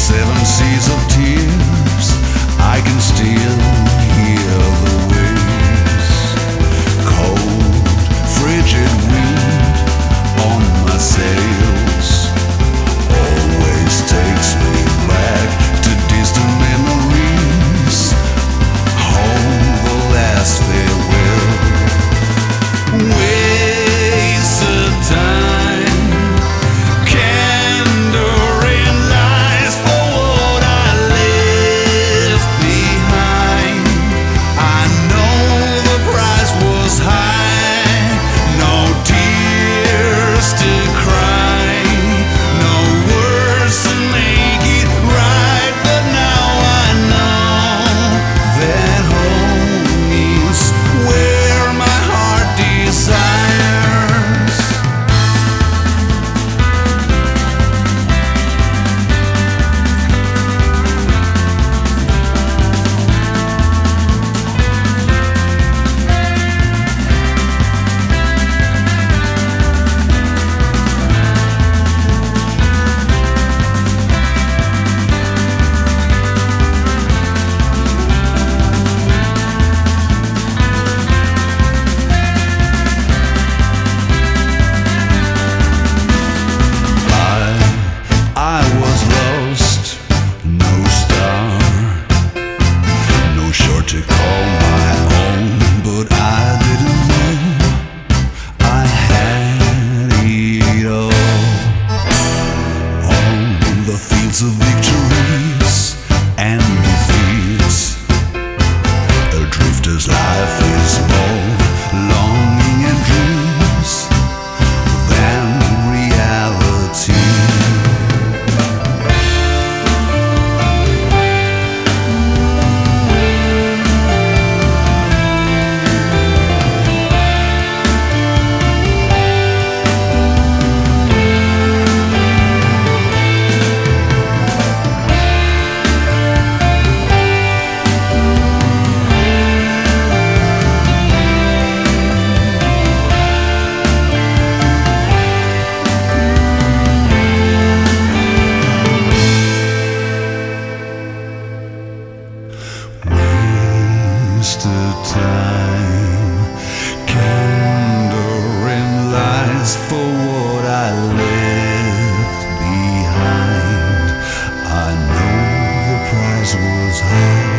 Seven seas of tears, I can still hear the waves. Cold, frigid wind on my sails always takes me back to distant memories. Home, the last farewell. Wasted time, candor in lies for what I left behind. I know the price was high, no tears to cry, no words to make it right, but now I know that home is where my heart desires. I was lost, no star, no shore to call my own, but I didn't know I had it all. On the fields of victories and defeats, a drifter's life is more longing and dreams than reality. Wasted time, candor in lies for what I left behind. I know the price was high.